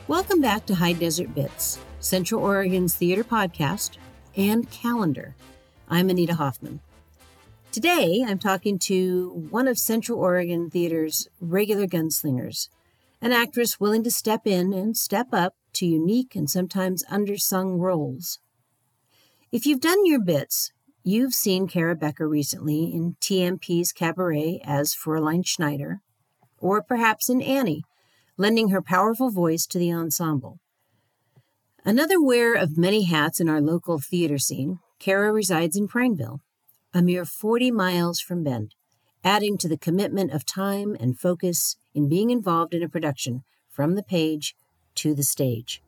Welcome back to High Desert Bits, Central Oregon's theater podcast and calendar. I'm Anita Hoffman. Today, I'm talking to one of Central Oregon Theater's regular gunslingers, an actress willing to step in and step up to unique and sometimes undersung roles. If you've done your bits, you've seen Kara Becker recently in TMP's Cabaret as Fräulein Schneider, or perhaps in Annie, lending her powerful voice to the ensemble. Another wearer of many hats in our local theater scene, Kara resides in Prineville, a mere 40 miles from Bend, adding to the commitment of time and focus in being involved in a production from the page to the stage.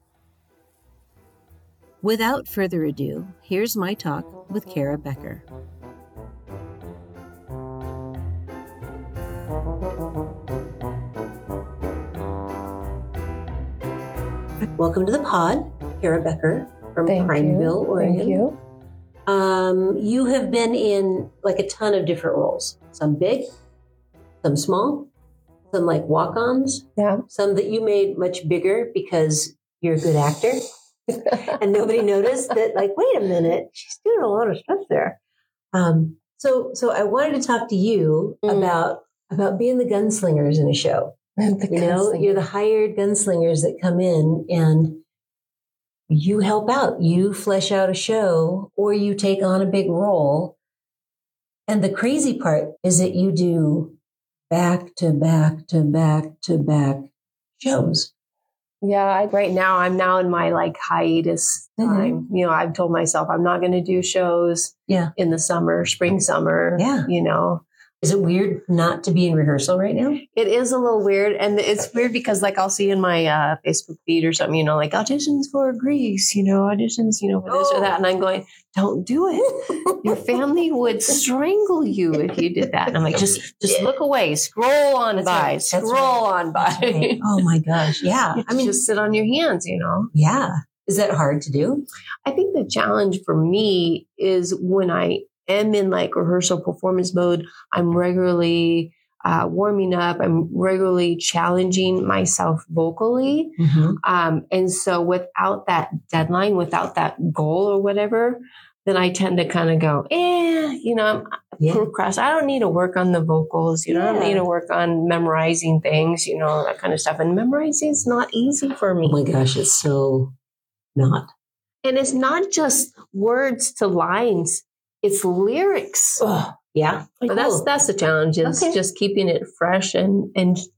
Without further ado, here's my talk with Kara Becker. Welcome to the pod, Kara Becker from Prineville, Oregon. Thank you. You have been in like a ton of different roles. Some big, some small, some like walk-ons. Yeah. Some that you made much bigger because you're a good actor. And nobody noticed that, like, wait a minute, she's doing a lot of stuff there. So I wanted to talk to you about being the gunslingers in a show. You're the hired gunslingers that come in and you help out. You flesh out a show or you take on a big role. And the crazy part is that you do back to back to back to back shows. Yeah, right now I'm now in my hiatus time. Mm-hmm. I've told myself I'm not going to do shows in the summer, spring, summer. Yeah. Is it weird not to be in rehearsal right now? It is a little weird. And it's weird because I'll see in my Facebook feed or something, auditions for Grease, auditions, for this or that. And I'm going, don't do it. Your family would strangle you if you did that. And I'm like, just look away, scroll on by, scroll on by. Right. Oh my gosh. Yeah. Just sit on your hands, Yeah. Is that hard to do? I think the challenge for me is when I am in rehearsal performance mode, I'm regularly warming up. I'm regularly challenging myself vocally. Mm-hmm. And so without that deadline, without that goal or whatever, then I tend to kind of go, I'm procrastinating. I don't need to work on the vocals. I don't need to work on memorizing things, that kind of stuff. And memorizing is not easy for me. Oh my gosh, it's so not. And it's not just words to lines. It's lyrics. Oh, yeah. But that's the challenge is just keeping it fresh and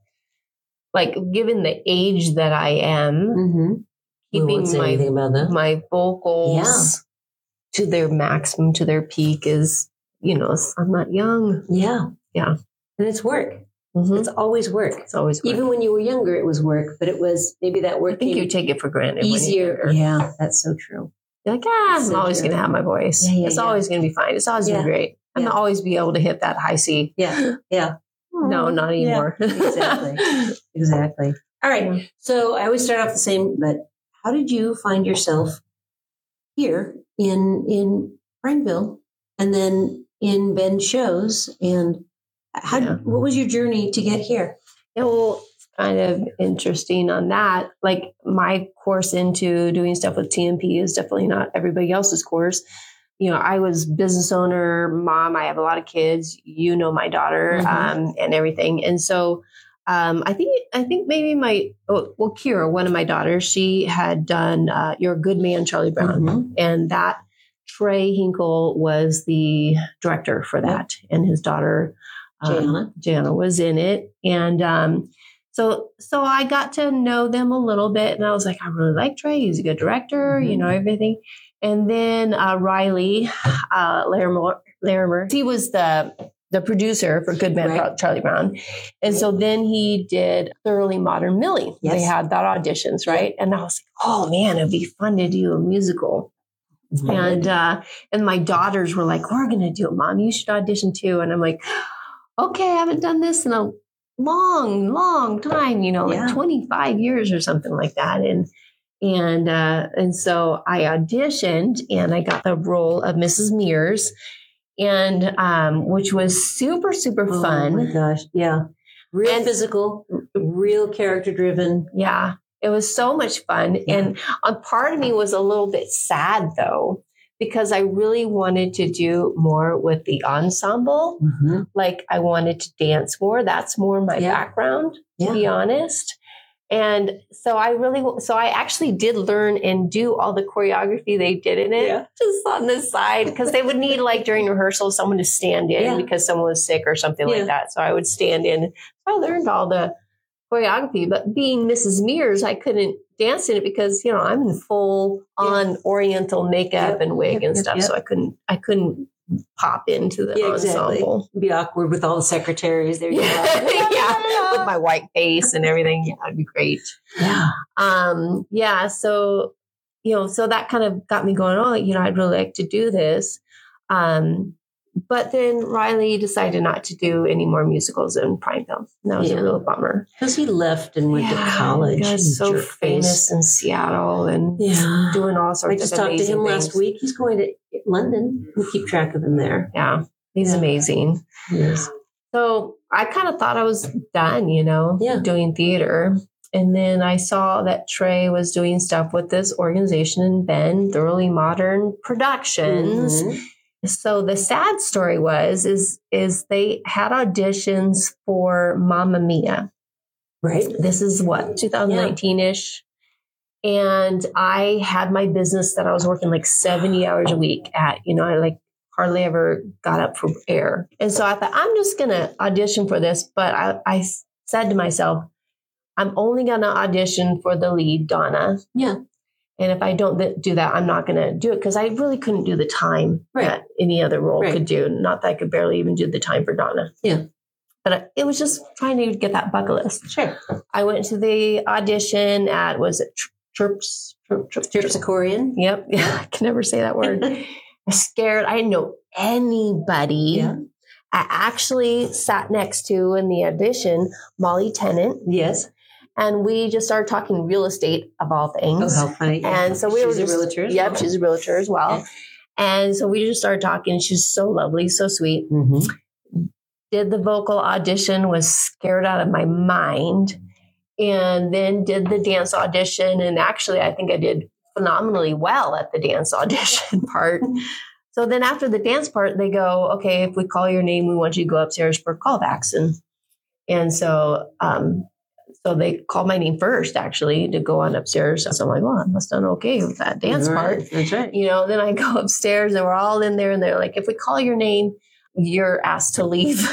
given the age that I am, keeping my vocals to their maximum, to their peak is, I'm not young. Yeah. Yeah. And it's work. Mm-hmm. It's always work. It's always work. Even when you were younger, it was work, but it was maybe that work. I think you take it for granted. Easier. Yeah, that's so true. You're like, I'm always going to have my voice. It's always going to be fine. It's always going to be great. I'm going to always be able to hit that high C. Yeah. Yeah. No, not anymore. Yeah. Exactly. All right. Yeah. So I always start off the same, but how did you find yourself here in Prineville and then in Bend shows? And what was your journey to get here? Yeah, well, kind of interesting on that. My course into doing stuff with TMP is definitely not everybody else's course. I was business owner, mom. I have a lot of kids. My daughter and everything. And so I think maybe Kira, one of my daughters, she had done You're a Good Man, Charlie Brown, and that Trey Hinkle was the director for that, and his daughter Jana was in it, and So I got to know them a little bit, and I was like, I really like Trey. He's a good director, everything. And then Riley Larimer, he was the producer for Good Man, Charlie Brown. And so then he did Thoroughly Modern Millie. Yes. They had that auditions, right? And I was like, oh man, it'd be fun to do a musical. Mm-hmm. And my daughters were like, we're going to do it, Mom. You should audition too. And I'm like, okay, I haven't done this in a long time, 25 years or something like that. And so I auditioned and I got the role of Mrs. Mears, and which was super, super fun. Oh my gosh. Yeah. Real physical, real character driven. Yeah. It was so much fun. Yeah. And a part of me was a little bit sad though, because I really wanted to do more with the ensemble. Mm-hmm. Like I wanted to dance more. That's more my background, to be honest. And so I actually did learn and do all the choreography they did in it, just on the side, because they would need like during rehearsal, someone to stand in because someone was sick or something like that. So I would stand in. I learned all the choreography, but being Mrs. Mears, I couldn't dance in it because, I'm in full on Oriental makeup and wig and stuff. So I couldn't pop into the ensemble. Be awkward with all the secretaries there. With my white face and everything. Yeah, it'd be great. Yeah. So, so that kind of got me going, I'd really like to do this. But then Riley decided not to do any more musicals in Prineville. And that was a real bummer. Because he left and went to college. He was so famous in Seattle and doing all sorts of amazing things. I just talked to him last week. He's going to London. We'll keep track of him there. Yeah, he's amazing. Yes. So I kind of thought I was done, doing theater. And then I saw that Trey was doing stuff with this organization in Bend, Thoroughly Modern Productions. Mm-hmm. So the sad story is they had auditions for Mamma Mia. Right. This is 2019-ish. And I had my business that I was working like 70 hours a week at, I like hardly ever got up for air. And so I thought, I'm just going to audition for this. But I said to myself, I'm only going to audition for the lead, Donna. Yeah. And if I don't do that, I'm not going to do it because I really couldn't do the time that any other role could do. Not that I could barely even do the time for Donna. Yeah. But it was just trying to get that bucket list. Sure. I went to the audition at, Terpsichorean? Yep. Yeah. I can never say that word. I was scared. I didn't know anybody. Yeah. I actually sat next to, in the audition, Molly Tennant. Yes. And we just started talking real estate of all things. Oh, how funny. And so she's a realtor as well. Yep, she's a realtor as well. Yeah. And so we just started talking. She's so lovely, so sweet. Mm-hmm. Did the vocal audition, was scared out of my mind. And then did the dance audition. And actually, I think I did phenomenally well at the dance audition part. So then after the dance part, they go, okay, if we call your name, we want you to go upstairs for callbacks. And so they called my name first, actually, to go on upstairs. So I'm like, well, I must have done okay with that dance part. That's right. Then I go upstairs and we're all in there and they're like, if we call your name, you're asked to leave.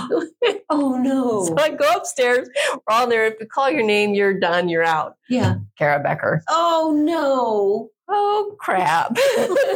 Oh, no. So I go upstairs. We're all there. If we call your name, you're done. You're out. Yeah. Kara Becker. Oh, no. Oh, crap. So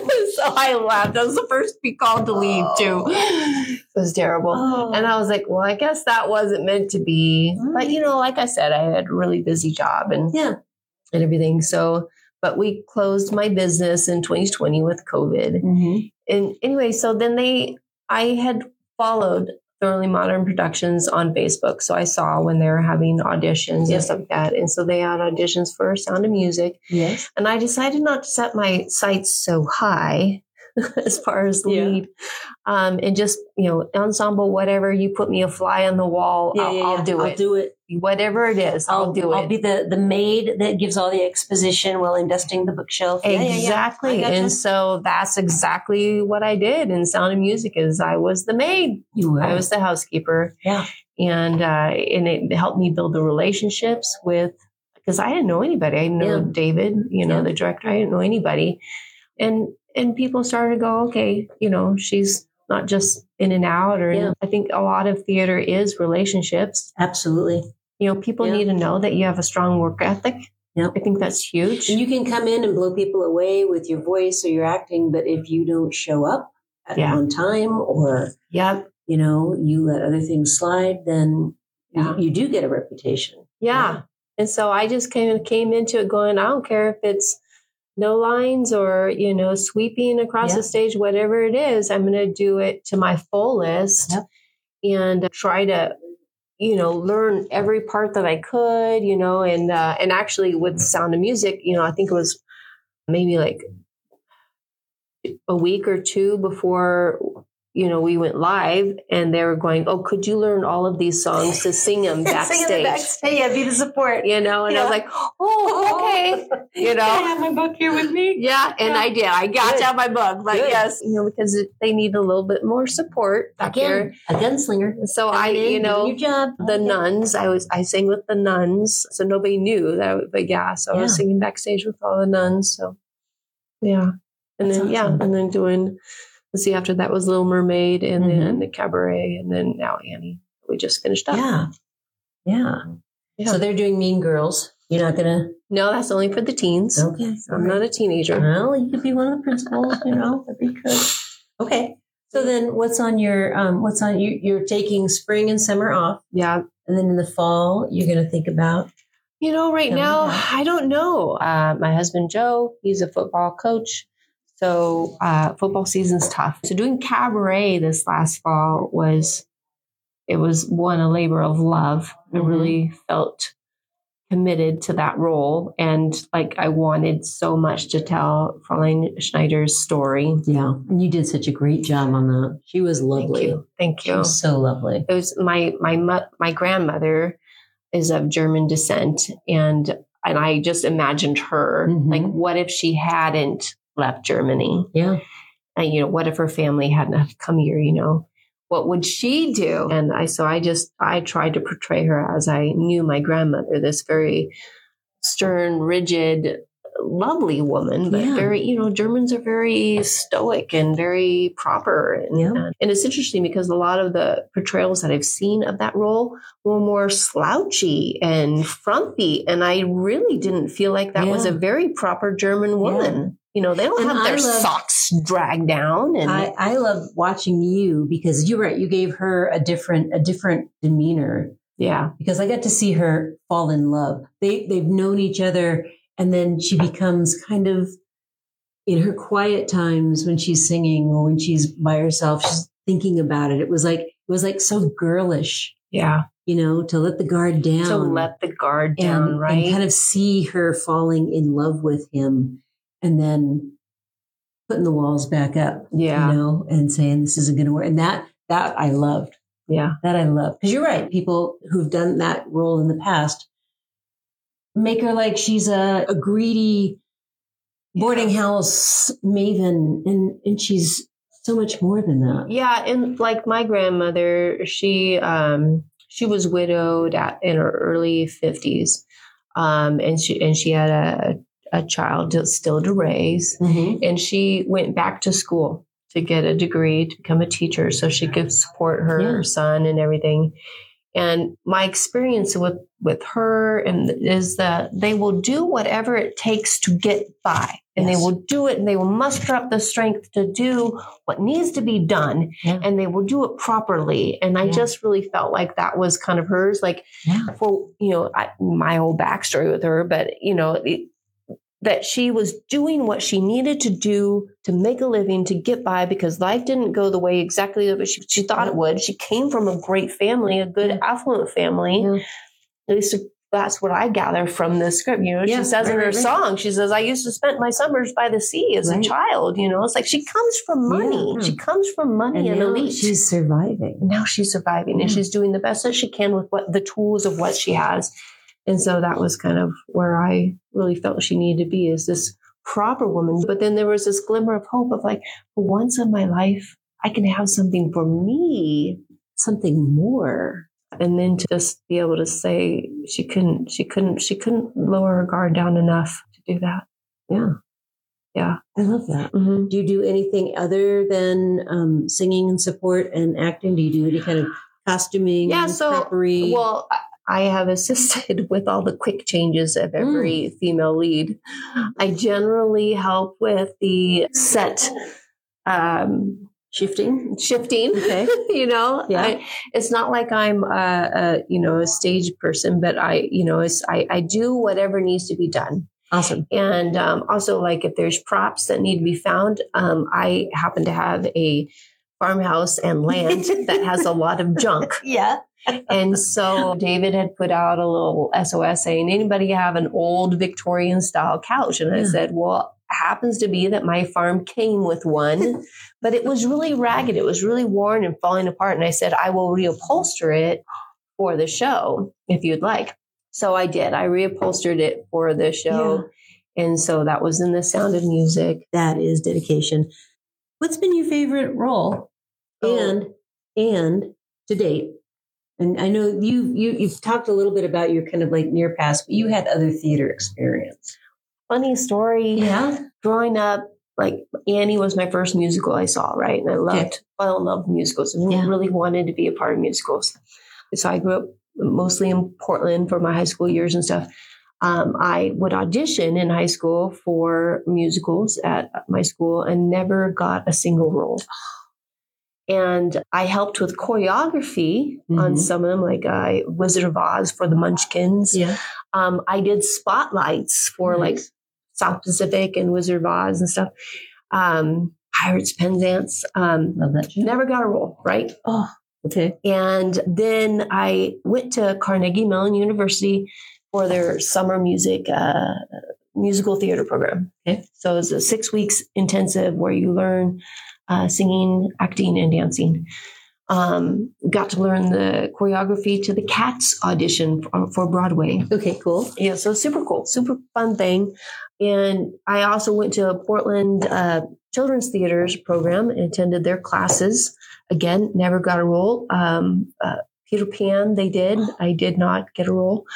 I laughed. I was the first to be called to leave, too. It was terrible. Oh. And I was like, well, I guess that wasn't meant to be. But, like I said, I had a really busy job and everything. So, but we closed my business in 2020 with COVID. Mm-hmm. And anyway, so then I had followed Thoroughly Modern Productions on Facebook. So I saw when they were having auditions and stuff like that. And so they had auditions for Sound of Music. Yes. And I decided not to set my sights so high as far as lead. And just, ensemble, whatever, you put me a fly on the wall, I'll do it. I'll do it. Whatever it is, I'll do it. I'll be the maid that gives all the exposition while I'm dusting the bookshelf. Exactly. Gotcha. And so that's exactly what I did in Sound of Music is I was the maid. You were. I was the housekeeper. Yeah. And it helped me build the relationships because I didn't know anybody. I didn't know David, the director. I didn't know anybody. And people started to go, okay, she's not just in and out. I think a lot of theater is relationships. Absolutely. People need to know that you have a strong work ethic. Yep. I think that's huge. And you can come in and blow people away with your voice or your acting, but if you don't show up on time or, you let other things slide, then you do get a reputation. Yeah. And so I just came into it going, I don't care if it's no lines or, sweeping across the stage, whatever it is, I'm going to do it to my fullest and try to, learn every part that I could, and actually with Sound of Music, I think it was maybe like a week or two before we went live and they were going, oh, could you learn all of these songs to sing them backstage? Yeah, be the support. And I was like, oh, okay. Can I have my book here with me? Yeah, and I did. I got to have my book. Like, yes, because they need a little bit more support back there. A gunslinger. So your job. The nuns, I sang with the nuns. So nobody knew that, but so I was singing backstage with all the nuns. So yeah. And then, awesome. And then doing, let's see, after that was Little Mermaid and then the Cabaret and then now Annie. We just finished up. Yeah. So they're doing Mean Girls. You're not going to? No, that's only for the teens. Okay. I'm not a teenager. Well, you could be one of the principals, that'd be good. Okay. So then what's on you're taking spring and summer off. Yeah. And then in the fall, you're going to think about? Right now, I don't know. My husband, Joe, he's a football coach. So football season's tough. So doing Cabaret this last fall was a labor of love. I really felt committed to that role. And I wanted so much to tell Fräulein Schneider's story. Yeah. And you did such a great job on that. She was lovely. Thank you. She was so lovely. It was my grandmother is of German descent. And I just imagined her, what if she hadn't left Germany? Yeah. And, what if her family hadn't come here, what would she do? And I tried to portray her as I knew my grandmother, this very stern, rigid, lovely woman, but very, Germans are very stoic and very proper. And it's interesting because a lot of the portrayals that I've seen of that role were more slouchy and frumpy. And I really didn't feel like that was a very proper German woman. They don't have their socks dragged down. And I love watching you because you're right. You gave her a different demeanor. Yeah. Because I got to see her fall in love. They've known each other. And then she becomes kind of in her quiet times when she's singing or when she's by herself, she's thinking about it. It was like so girlish. Yeah. To let the guard down. To let the guard down, right? And kind of see her falling in love with him. And then putting the walls back up, and saying this isn't going to work. And that I loved. Yeah. That I loved. Because you're right. People who've done that role in the past make her like she's a greedy boarding house maven. And she's so much more than that. Yeah. And like my grandmother, she was widowed in her early 50s. And she had a child still to raise. And she went back to school to get a degree to become a teacher so she could support her son and everything. And my experience with her is that they will do whatever it takes to get by. And they will do it and they will muster up the strength to do what needs to be done. And they will do it properly. And I just really felt like that was kind of hers. For, my whole backstory with her, but, that she was doing what she needed to do to make a living, to get by, because life didn't go the way exactly that she thought it would. She came from a great family, a good affluent family. At least that's what I gather from this script. She says in her song, she says, I used to spend my summers by the sea as a child. It's like she comes from money. She comes from money and elite. She's surviving. Now she's surviving and she's doing the best that she can with the tools of what she has. And so that was kind of where I really felt she needed to be, is this proper woman. But then there was this glimmer of hope of for once in my life, I can have something for me, something more. And then to just be able to say she couldn't lower her guard down enough to do that. Yeah. Yeah. I love that. Do you do anything other than singing and support and acting? Do you do any kind of costuming? Yeah. So, well, I have assisted with all the quick changes of every female lead. I generally help with the set shifting. Okay. It's not like I'm a stage person, but I do whatever needs to be done. Awesome. And also, if there's props that need to be found, I happen to have a farmhouse and land that has a lot of junk. Yeah. And so David had put out a little SOS saying, anybody have an old Victorian style couch? And I said, well, happens to be that my farm came with one, but it was really ragged. It was really worn and falling apart. And I said, I will reupholster it for the show if you'd like. So I did. I reupholstered it for the show. Yeah. And so that was in The Sound of Music. That is dedication. What's been your favorite role and to date? And I know you've talked a little bit about your kind of like near past, but you had other theater experience. Funny story. Yeah. Growing up, like Annie was my first musical I saw, right? And I fell in love with musicals and really wanted to be a part of musicals. So I grew up mostly in Portland for my high school years and stuff. I would audition in high school for musicals at my school and never got a single role. And I helped with choreography on some of them, like Wizard of Oz for the Munchkins. Yeah. I did spotlights for like South Pacific and Wizard of Oz and stuff. Pirates, Penzance. Love that show. Never got a role, right? Oh, okay. And then I went to Carnegie Mellon University for their summer musical theater program. Okay. So it was a 6 weeks intensive where you learn singing, acting, and dancing. Got to learn the choreography to the Cats audition for Broadway. Okay, cool. Yeah, so super cool, super fun thing. And I also went to a Portland Children's Theaters program and attended their classes. Again, never got a role. Peter Pan, they did. I did not get a role.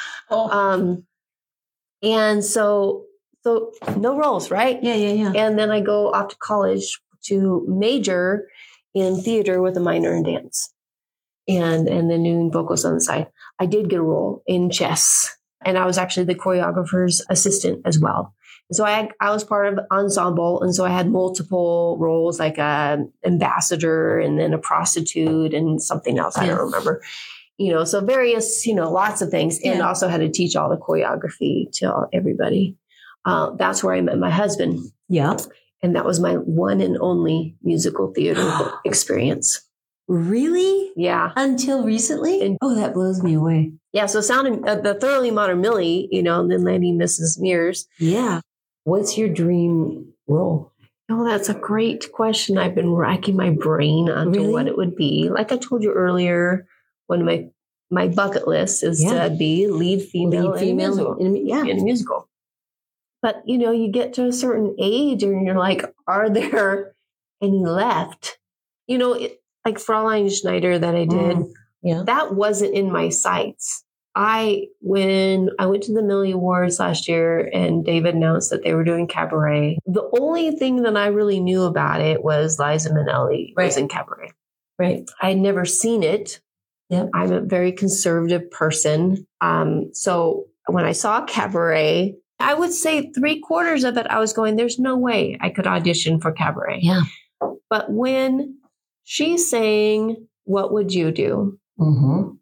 And so no roles, right? Yeah. And then I go off to college to major in theater with a minor in dance and then doing vocals on the side. I did get a role in chess, and I was actually the choreographer's assistant as well. And so I was part of ensemble, and so I had multiple roles, like a ambassador and then a prostitute and something else. I don't remember. So various, lots of things, and also had to teach all the choreography to everybody. That's where I met my husband. Yeah. And that was my one and only musical theater experience. Really? Yeah. Until recently? That blows me away. Yeah. So the Thoroughly Modern Millie, and then landing Mrs. Mears. Yeah. What's your dream role? Oh, that's a great question. I've been racking my brain onto what it would be. Like I told you earlier, one of my bucket list is to be lead female in a musical. But, you get to a certain age and you're like, are there any left? Like Fraulein Schneider that I did, that wasn't in my sights. When I went to the Millie Awards last year and David announced that they were doing Cabaret, the only thing that I really knew about it was Liza Minnelli was in Cabaret. Right. I'd never seen it. Yep. I'm a very conservative person. So when I saw Cabaret, I would say 3/4 of it, I was going, there's no way I could audition for Cabaret. Yeah. But when she sang, What Would You Do? Mm-hmm.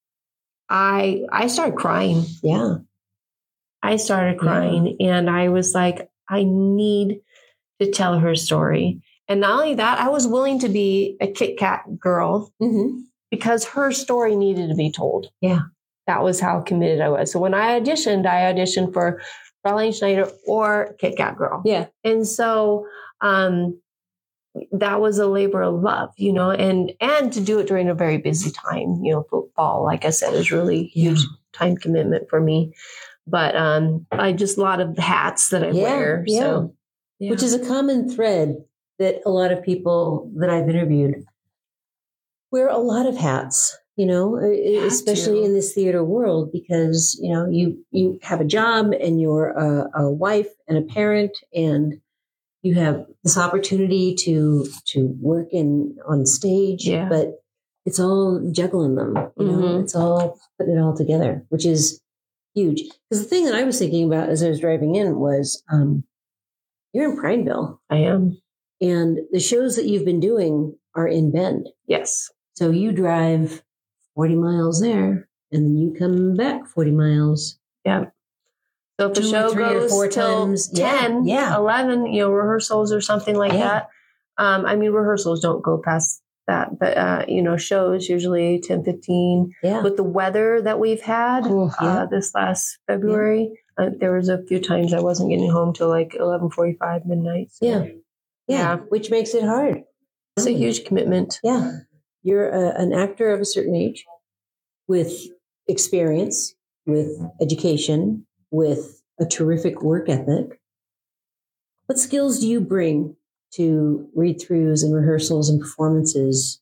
I started crying. Yeah. I started crying and I was like, I need to tell her story. And not only that, I was willing to be a Kit Kat girl because her story needed to be told. Yeah. That was how committed I was. So when I auditioned for Fraulein Schneider or Kit Kat Girl. Yeah. And so that was a labor of love, and to do it during a very busy time, football, like I said, is really huge time commitment for me. But I just a lot of hats that I wear. Yeah. So, which is a common thread that a lot of people that I've interviewed wear a lot of hats. Especially in this theater world, because, you have a job and you're a wife and a parent and you have this opportunity to work on stage, but it's all juggling them, it's all putting it all together, which is huge. Because the thing that I was thinking about as I was driving in was, you're in Prineville. I am. And the shows that you've been doing are in Bend. Yes. So you drive 40 miles there, and then you come back 40 miles. Yeah. So if the show goes till 10, 11, rehearsals or something like that. Rehearsals don't go past that, but, shows usually 10, 15. Yeah. With the weather that we've had this last February, There was a few times I wasn't getting home till like 11:45 midnight. So. Yeah. Which makes it hard. It's a huge commitment. Yeah. You're an actor of a certain age with experience, with education, with a terrific work ethic. What skills do you bring to read-throughs and rehearsals and performances?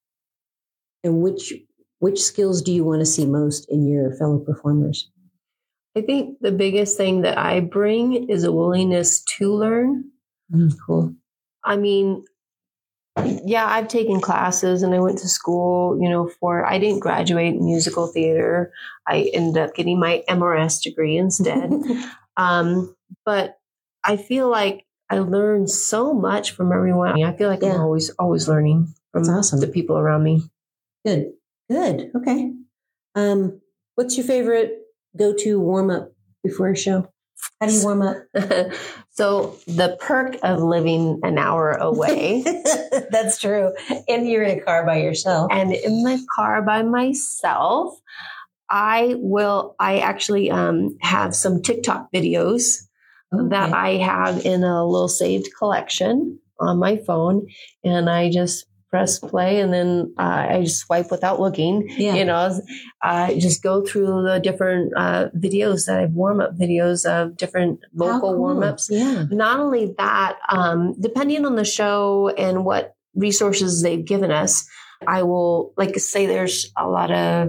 And which skills do you want to see most in your fellow performers? I think the biggest thing that I bring is a willingness to learn. Cool. I mean, yeah, I've taken classes and I went to school, I didn't graduate musical theater. I ended up getting my MRS degree instead. But I feel like I learned so much from everyone. I feel like I'm always learning from the people around me. Good. Okay. What's your favorite go-to warm-up before a show? How do you warm up? So the perk of living an hour away. That's true. And you're in a car by yourself. And in my car by myself, I actually have some TikTok videos that I have in a little saved collection on my phone. And I just press play and then I just swipe without looking, just go through the different videos that I've warm-up videos of different vocal warm-ups. Yeah. Not only that, depending on the show and what resources they've given us, I will say there's a lot of,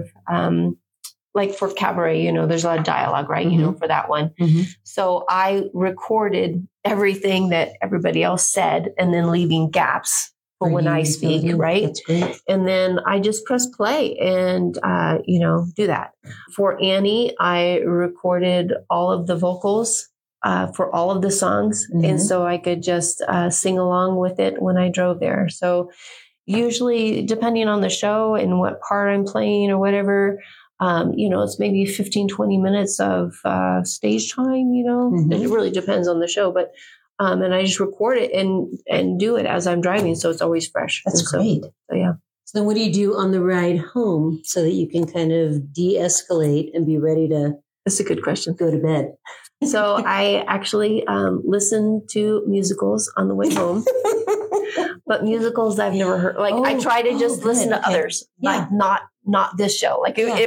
for cabaret, there's a lot of dialogue, right? For that one. Mm-hmm. So I recorded everything that everybody else said and then leaving gaps for when I speak, right? That's great. And then I just press play and, do that. For Annie, I recorded all of the vocals for all of the songs. Mm-hmm. And so I could just sing along with it when I drove there. So usually, depending on the show and what part I'm playing or whatever, it's maybe 15, 20 minutes of stage time, Mm-hmm. It really depends on the show. But and I just record it and do it as I'm driving. So it's always fresh. That's great. So, yeah. So then what do you do on the ride home so that you can kind of de-escalate and be ready to That's a good question. go to bed? So I actually listen to musicals on the way home, but musicals I've never heard. I try to just listen to others, not this show.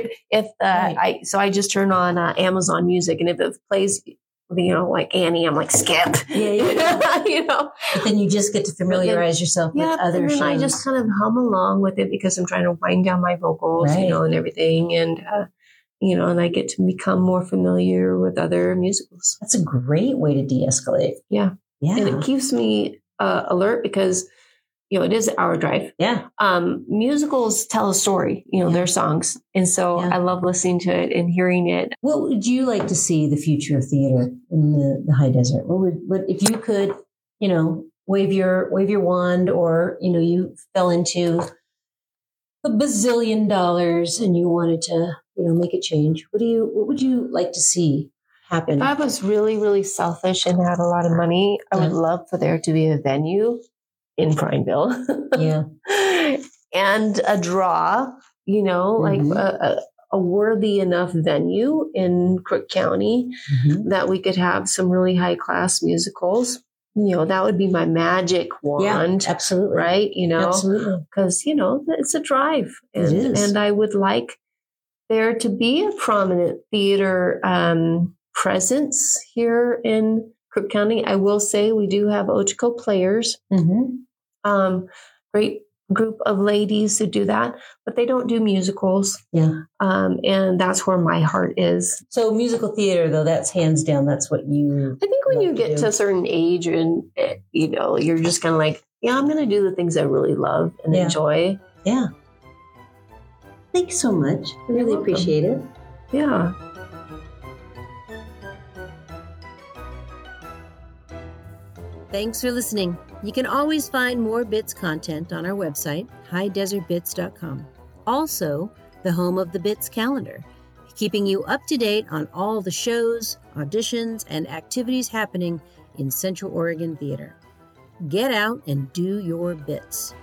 I just turn on Amazon Music, and if it plays, like Annie, I'm like skip. Yeah. But then you just get to familiarize yourself with other shows. And I just kind of hum along with it because I'm trying to wind down my vocals, and everything, and and I get to become more familiar with other musicals. That's a great way to de-escalate. Yeah. Yeah. And it keeps me alert because, it is an hour drive. Yeah. Musicals tell a story, their songs. And so I love listening to it and hearing it. What would you like to see the future of theater in the high desert? What if you could, wave your wand, or, you fell into $1 bazillion and you wanted to, make a change? What would you like to see happen? If I was really, really selfish and had a lot of money, I would love for there to be a venue in Prineville. Yeah. And a draw, like a worthy enough venue in Crook County that we could have some really high class musicals. That would be my magic wand. Yeah, absolutely. Right. Absolutely. Because, it's a drive. It is. And I would like there to be a prominent theater presence here in Crook County. I will say we do have Ochoco Players. Mm-hmm. Great group of ladies who do that, but they don't do musicals. Yeah. And that's where my heart is. So musical theater, though, that's hands down. That's what you. I think when you get to a certain age and, you're just kind of like, I'm going to do the things I really love and enjoy. Yeah. Thanks so much. I really appreciate it. Yeah. Thanks for listening. You can always find more BITS content on our website, highdesertbits.com. Also, the home of the BITS calendar, keeping you up to date on all the shows, auditions, and activities happening in Central Oregon Theater. Get out and do your bits.